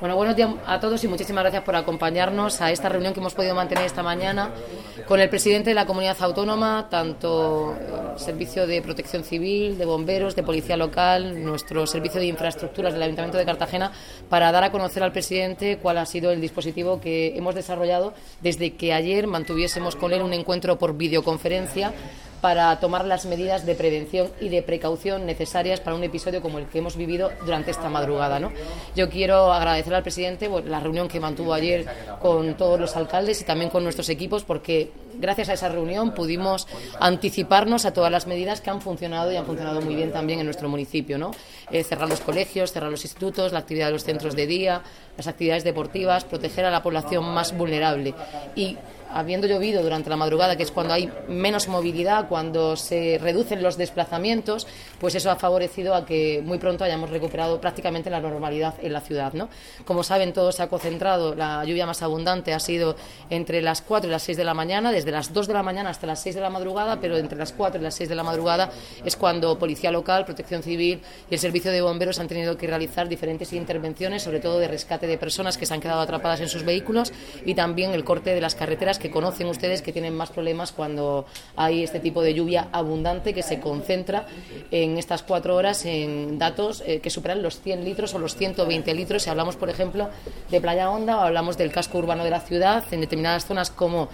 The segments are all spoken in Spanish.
Bueno, buenos días a todos y muchísimas gracias por acompañarnos a esta reunión que hemos podido mantener esta mañana con el presidente de la comunidad autónoma, tanto el Servicio de Protección Civil, de Bomberos, de Policía Local, nuestro Servicio de Infraestructuras del Ayuntamiento de Cartagena, para dar a conocer al presidente cuál ha sido el dispositivo que hemos desarrollado desde que ayer mantuviésemos con él un encuentro por videoconferencia para tomar las medidas de prevención y de precaución necesarias para un episodio como el que hemos vivido durante esta madrugada, ¿no? Yo quiero agradecer al presidente la reunión que mantuvo ayer con todos los alcaldes y también con nuestros equipos, porque gracias a esa reunión pudimos anticiparnos a todas las medidas que han funcionado y han funcionado muy bien también en nuestro municipio, ¿no? Cerrar los colegios, cerrar los institutos, la actividad de los centros de día, las actividades deportivas, proteger a la población más vulnerable. Y habiendo llovido durante la madrugada, que es cuando hay menos movilidad, cuando se reducen los desplazamientos, pues eso ha favorecido a que muy pronto hayamos recuperado prácticamente la normalidad en la ciudad, ¿no? Como saben, todo se ha concentrado, la lluvia más abundante ha sido entre las 4 y las 6 de la mañana, desde las 2 de la mañana hasta las 6 de la madrugada, pero entre las 4 y las 6 de la madrugada es cuando Policía Local, Protección Civil y el Servicio de Bomberos han tenido que realizar diferentes intervenciones, sobre todo de rescate de personas que se han quedado atrapadas en sus vehículos, y también el corte de las carreteras, que conocen ustedes que tienen más problemas cuando hay este tipo de lluvia abundante que se concentra en estas 4 horas en datos que superan los 100 litros o los 120 litros. Si hablamos, por ejemplo, de Playa Honda o hablamos del casco urbano de la ciudad, en determinadas zonas como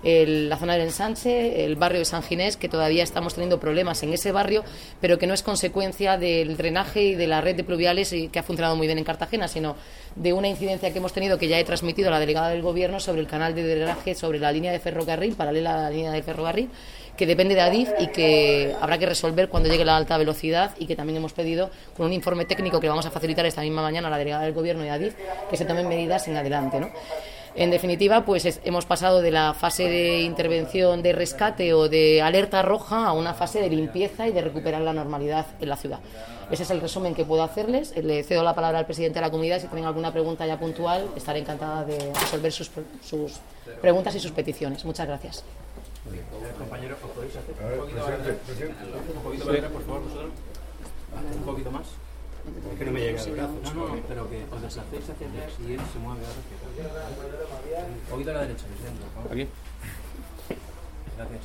la zona del Ensanche, el barrio de San Ginés, que todavía estamos teniendo problemas en ese barrio, pero que no es consecuencia del drenaje y de la red de pluviales y que ha funcionado muy bien en Cartagena, sino de una incidencia que hemos tenido, que ya he transmitido a la delegada del Gobierno, sobre el canal de drenaje sobre la línea de ferrocarril, paralela a la línea de ferrocarril, que depende de Adif y que habrá que resolver cuando llegue la alta velocidad, y que también hemos pedido, con un informe técnico que vamos a facilitar esta misma mañana a la delegada del Gobierno y a Adif, que se tomen medidas en adelante, ¿no? En definitiva, pues hemos pasado de la fase de intervención de rescate o de alerta roja a una fase de limpieza y de recuperar la normalidad en la ciudad. Ese es el resumen que puedo hacerles. Le cedo la palabra al presidente de la comunidad. Si tienen alguna pregunta ya puntual, estaré encantada de resolver sus preguntas y sus peticiones. Muchas gracias. Compañeros, ¿os podéis hacer un poquito más, por favor, vosotros? Un poquito más. Es que no me llega el brazo. No, pero que os deshacéis hacia atrás y él se mueve hacia un poquito a la derecha, presidente, por favor. Aquí. Gracias.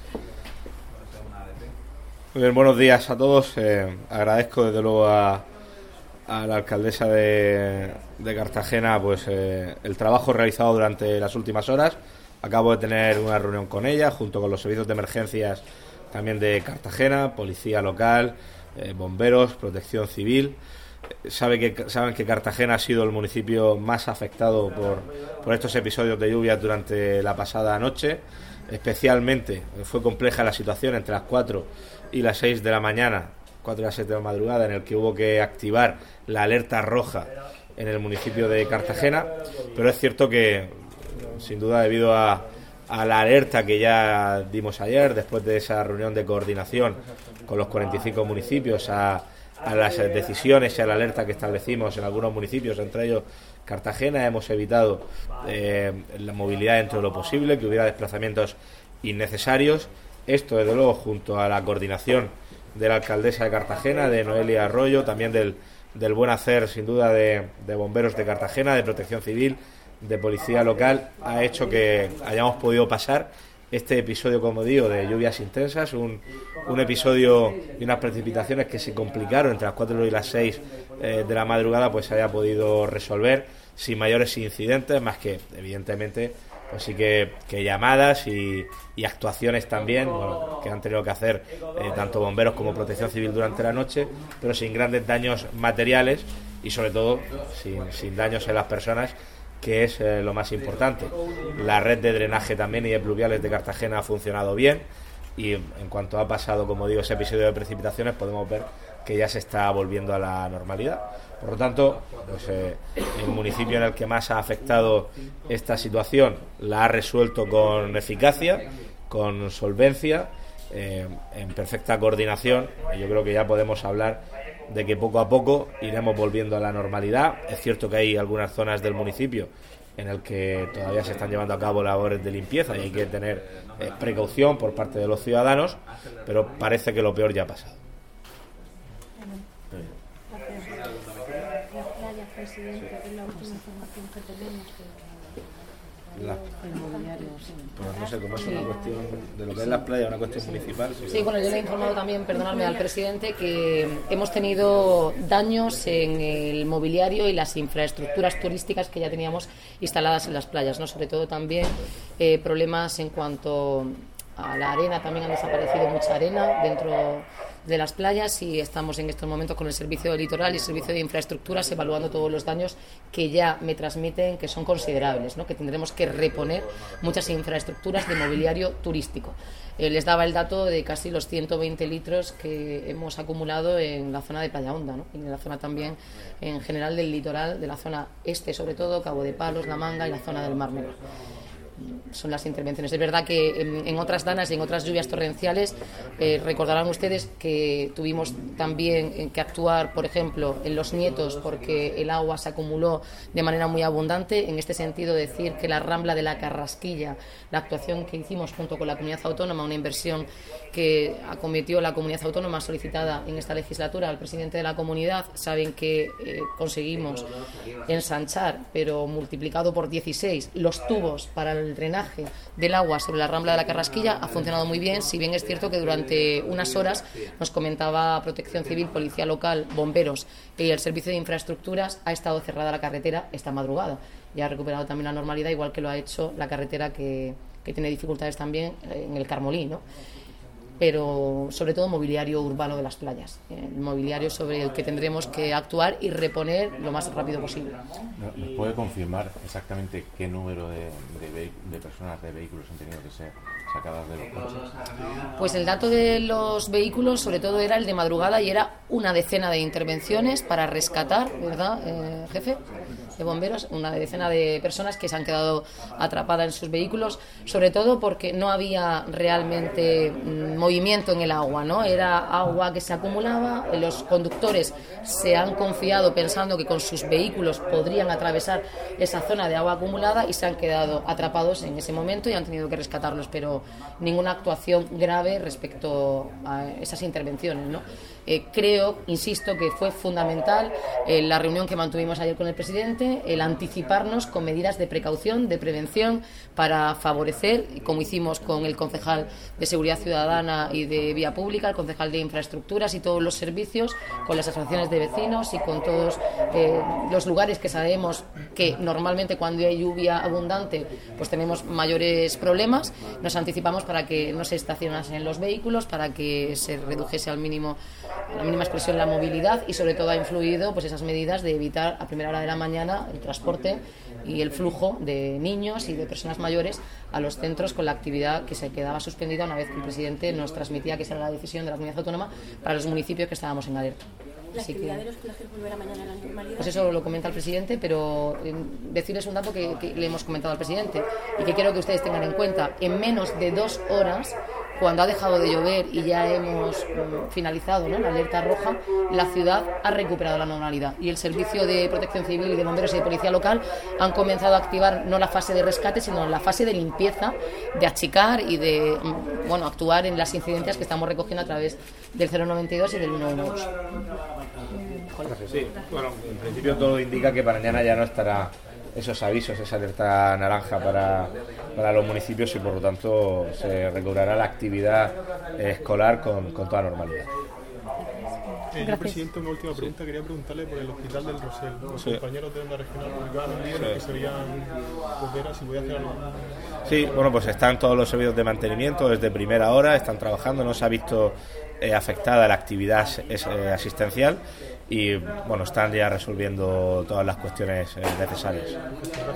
Muy bien, buenos días a todos. Agradezco desde luego a la alcaldesa de Cartagena pues el trabajo realizado durante las últimas horas. Acabo de tener una reunión con ella, junto con los servicios de emergencias también de Cartagena, Policía Local, Bomberos, Protección Civil. Saben que Cartagena ha sido el municipio más afectado por estos episodios de lluvia durante la pasada noche. Especialmente fue compleja la situación entre las 4 y las 6 de la mañana, 4 y las 7 de la madrugada, en el que hubo que activar la alerta roja en el municipio de Cartagena. Pero es cierto que, sin duda, debido a la alerta que ya dimos ayer, después de esa reunión de coordinación con los 45 municipios, a las decisiones y a la alerta que establecimos en algunos municipios, entre ellos Cartagena, hemos evitado la movilidad dentro de lo posible, que hubiera desplazamientos innecesarios. Esto, desde luego, junto a la coordinación de la alcaldesa de Cartagena, de Noelia Arroyo, también del buen hacer, sin duda, de Bomberos de Cartagena, de Protección Civil, de Policía Local, ha hecho que hayamos podido pasar este episodio, como digo, de lluvias intensas, un episodio y unas precipitaciones que se complicaron entre las 4 y las 6 de la madrugada, pues se haya podido resolver sin mayores incidentes, más que, evidentemente, pues sí que llamadas y actuaciones también, bueno, que han tenido que hacer tanto bomberos como Protección Civil durante la noche, pero sin grandes daños materiales y, sobre todo, sin daños en las personas, que es lo más importante. La red de drenaje también y de pluviales de Cartagena ha funcionado bien, y en cuanto ha pasado, como digo, ese episodio de precipitaciones, podemos ver que ya se está volviendo a la normalidad. Por lo tanto, pues, el municipio en el que más ha afectado esta situación la ha resuelto con eficacia, con solvencia, en perfecta coordinación, y yo creo que ya podemos hablar de que poco a poco iremos volviendo a la normalidad. Es cierto que hay algunas zonas del municipio en el que todavía se están llevando a cabo labores de limpieza y hay que tener precaución por parte de los ciudadanos, pero parece que lo peor ya ha pasado. Gracias, presidente. información que tenemos El mobiliario, sí. Pues no sé, como es una cuestión de lo que es las playas, una cuestión municipal. Sí, bueno, yo le he informado también, perdonadme, al presidente que hemos tenido daños en el mobiliario y las infraestructuras turísticas que ya teníamos instaladas en las playas, ¿no? Sobre todo también problemas en cuanto a la arena, también han desaparecido mucha arena dentro de las playas y estamos en estos momentos con el servicio de litoral y el servicio de infraestructuras evaluando todos los daños que ya me transmiten que son considerables, ¿no? Que tendremos que reponer muchas infraestructuras de mobiliario turístico. Les daba el dato de casi los 120 litros que hemos acumulado en la zona de Playa Honda, ¿no? Y en la zona también en general del litoral, de la zona este sobre todo, Cabo de Palos, La Manga y la zona del Mar Menor. Son las intervenciones. Es verdad que en otras danas y en otras lluvias torrenciales recordarán ustedes que tuvimos también que actuar, por ejemplo, en Los Nietos porque el agua se acumuló de manera muy abundante. En este sentido, decir que la Rambla de la Carrasquilla, la actuación que hicimos junto con la Comunidad Autónoma, una inversión que acometió la Comunidad Autónoma solicitada en esta legislatura al presidente de la comunidad, saben que conseguimos ensanchar, pero multiplicado por 16, los tubos para el drenaje del agua sobre la Rambla de la Carrasquilla. Ha funcionado muy bien, si bien es cierto que durante unas horas nos comentaba Protección Civil, Policía Local, Bomberos y el Servicio de Infraestructuras ha estado cerrada la carretera esta madrugada. Ya ha recuperado también la normalidad, igual que lo ha hecho la carretera que tiene dificultades también en el Carmolí, ¿no? Pero sobre todo mobiliario urbano de las playas, el mobiliario sobre el que tendremos que actuar y reponer lo más rápido posible. ¿Nos puede confirmar exactamente qué número de personas, de vehículos han tenido que ser sacadas de los coches? Pues el dato de los vehículos sobre todo era el de madrugada y era una decena de intervenciones para rescatar, ¿verdad, jefe de bomberos? Una decena de personas que se han quedado atrapadas en sus vehículos, sobre todo porque no había realmente movimiento en el agua, ¿no? Era agua que se acumulaba, los conductores se han confiado pensando que con sus vehículos podrían atravesar esa zona de agua acumulada y se han quedado atrapados en ese momento y han tenido que rescatarlos, pero ninguna actuación grave respecto a esas intervenciones, ¿no? Creo, insisto, que fue fundamental la reunión que mantuvimos ayer con el presidente, el anticiparnos con medidas de precaución, de prevención, para favorecer, como hicimos con el concejal de Seguridad Ciudadana y de Vía Pública, el concejal de Infraestructuras y todos los servicios, con las asociaciones de vecinos y con todos los lugares que sabemos que normalmente cuando hay lluvia abundante pues tenemos mayores problemas. Nos anticipamos para que no se estacionasen los vehículos, para que se redujese a la mínima expresión la movilidad y sobre todo ha influido pues esas medidas de evitar a primera hora de la mañana el transporte y el flujo de niños y de personas mayores a los centros con la actividad que se quedaba suspendida una vez que el presidente nos transmitía que esa era la decisión de la Comunidad Autónoma para los municipios que estábamos en alerta. ¿La actividad de los colegios volverá mañana a la normalidad? Pues eso lo comenta el presidente, pero decirles un dato que le hemos comentado al presidente y que quiero que ustedes tengan en cuenta. En menos de 2 horas, cuando ha dejado de llover y ya hemos finalizado, ¿no?, la alerta roja, la ciudad ha recuperado la normalidad y el Servicio de Protección Civil y de Bomberos y de Policía Local han comenzado a activar no la fase de rescate, sino la fase de limpieza, de achicar y de actuar en las incidencias que estamos recogiendo a través del 092 y del 112. Sí, bueno, en principio todo indica que para mañana ya no estará esos avisos, esa alerta naranja para los municipios y por lo tanto se recobrará la actividad escolar con toda normalidad. Yo, presidente, una última pregunta. Quería preguntarle por el Hospital del Rosel. Los compañeros de Onda Regional publicaban un libro que se veían ver si podía hacer algo. Sí, bueno, pues están todos los servicios de mantenimiento desde primera hora, están trabajando, no se ha visto afectada la actividad asistencial y bueno, están ya resolviendo todas las cuestiones necesarias.